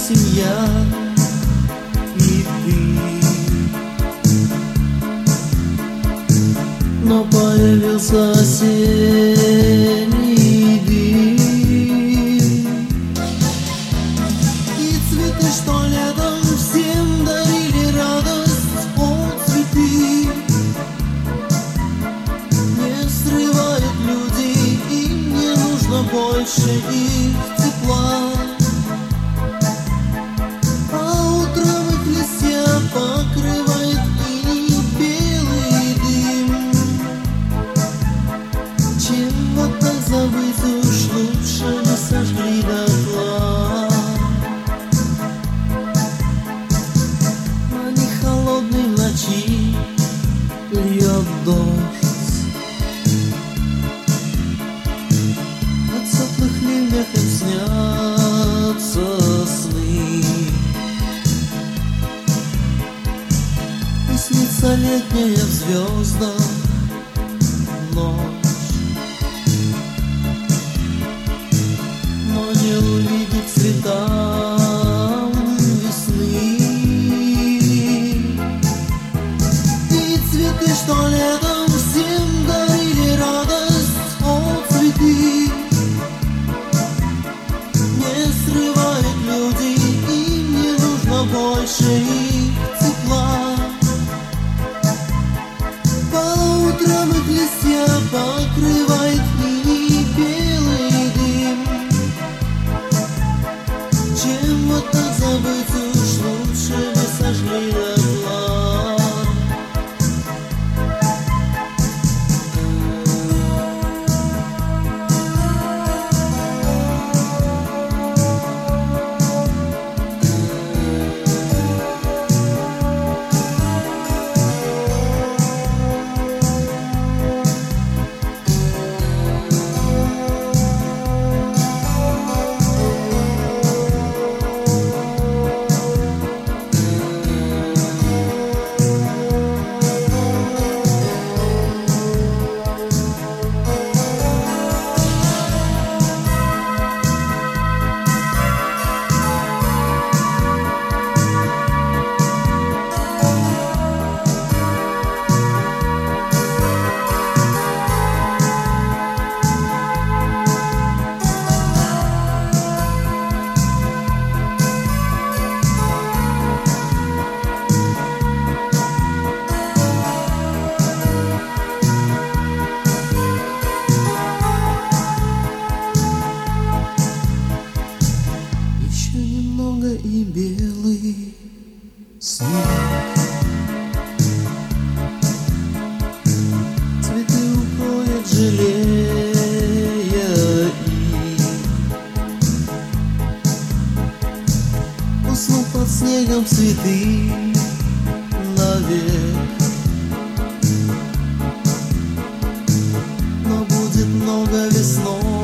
семья и ты. Но появился осенний дым, и цветы, что летом всем дарили радость, о, цветы, не срывают люди, им не нужно больше их тепла. А утром их листья покрывает иней белый дым. Чем вот так забыть, уж лучше бы сожгли дотла. А не холодной ночи льет дождь, от теплых ливнях им снятся сны, и снится летняя в звездах ночь, но не увидит цвета весны. И цветы, что летом всем дарили радость, о, цветы, не срывают люди, им не нужно больше их тепла. По утрам их листья покрывает иней белый дым. Чем вот так забыть, уж лучше бы сожгли дотла. Еще немного и белый снег, цветы укроет, жалея их. Уснут под снегом цветы навек, но будет много весной.